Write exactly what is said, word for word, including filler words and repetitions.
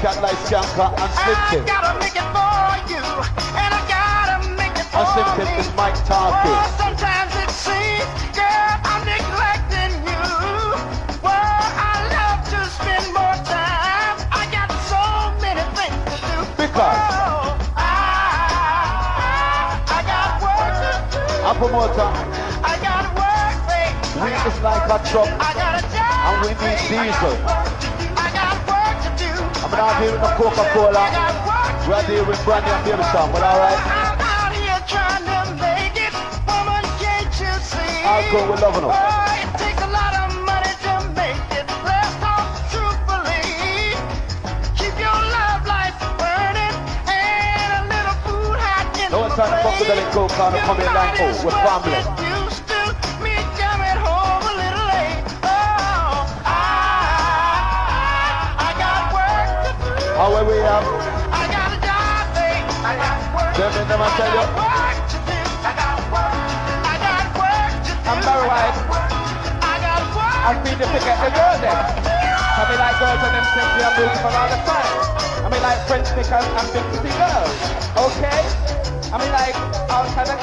cat like Skanker and Slim Tim. I gotta make it for you, and I gotta make it for And Slim Tim me. is Mike Tarkin. Oh, sometimes it seems, girl, I'm neglecting you. Well, I love to spend more time. I got so many things to do. Because Oh, I, I got work to do. I'm a promoter. I got work, babe. We is like a truck. I got a job. And we need babe. diesel. I got work to do. I'm not dealing with Coca-Cola. I got work to We're dealing with Brandy and Jameson, but alright. I'm out here trying to make it. Woman, can't you see? I'll go with loving them. Oh, it takes a lot of money to make it. Let's talk truthfully. Keep your love lights burning and a little food hot in No the time to fuck with the little coke and come in like, oh, we're family. Used to me coming home a little late. Oh, I, I got work to do. How are we have? I got a job, babe. I got work. Them in them I tell you. I got work to do. I got work. I got work to do. I'm very wise. I got work. I feel to pick at the girl then. I mean like girls and them sexy and beautiful all the time. I mean like French pickers and big pretty girls. Okay? I mean like all kind of